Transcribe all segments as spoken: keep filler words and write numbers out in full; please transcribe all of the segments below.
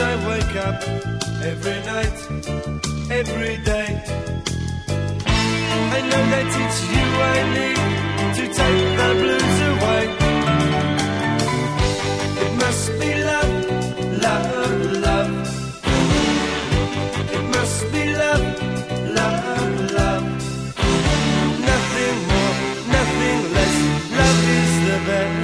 I wake up, every night, every day, I know that it's you I need to take the blues away. It must be love, love, love. It must be love, love, love. Nothing more, nothing less. Love is the best.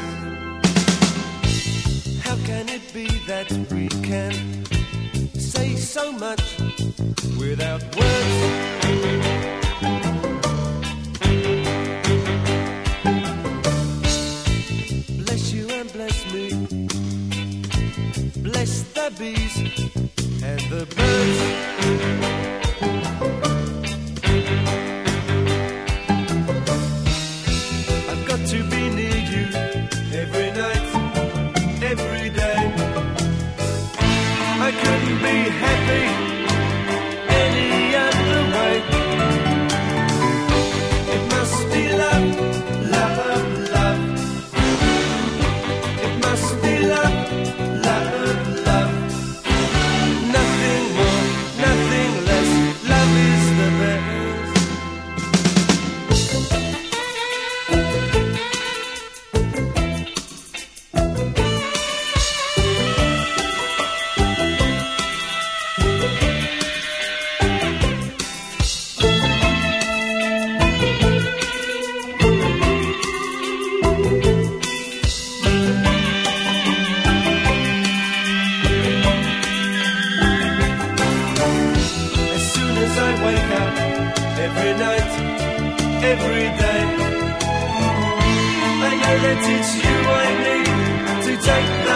How can it be that we can say so much without words? Bless you and bless me. Bless the bees and the birds. I've got to be near you every night, every day. I couldn't be happy any other way. It must be love, love, love. It must be love, love, love. Nothing more, nothing less. Love is the best. As soon as I wake up, every night, every day, I know that it's you I need to take the